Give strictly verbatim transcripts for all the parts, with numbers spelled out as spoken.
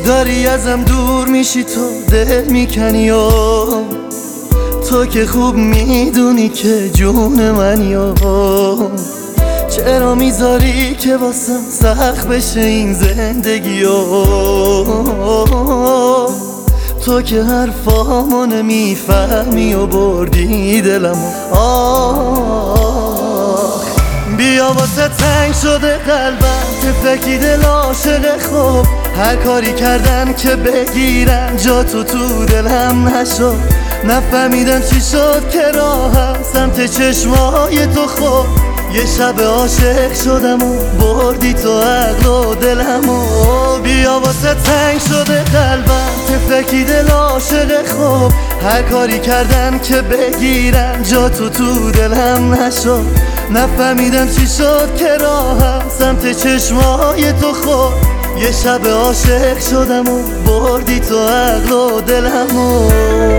داری ازم دور میشی، تو دل میکنی و تو که خوب میدونی که جون منی و چرا میذاری که واسم سخت بشه این زندگی و تو که حرفامو نمیفهمی و بردی دلمو. آه بیا واسه تنگ شده قلبم، تفکی دل عاشق خوب، هر کاری کردن که بگیرن جا تو تو دلم نشد. نفهمیدم چی شد که راهم سمت چشمای تو خود، یه شب عاشق شدم و بردی تو عقل و دلم و بیا واسه تنگ شده قلبم، تفکی دل عاشق خوب، هر کاری کردن که بگیرن جا تو تو دلم نشد. نفهمیدم چی شد که راهم سمت چشمای تو خود، یه شب عاشق شدم و بردی تو عقل و دلم و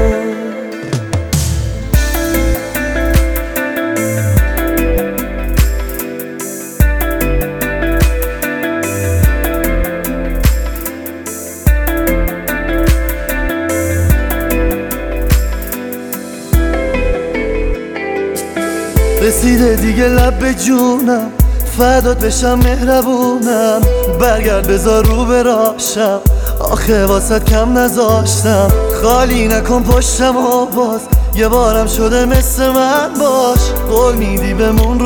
رسیده دیگه لب به جونم، فدات بشم مهربونم، برگرد بذار رو براشم، آخه واسط کم نذاشتم. خالی نکن پشتم و باز یه بارم شده مثل من باش، قول میدی بمون رو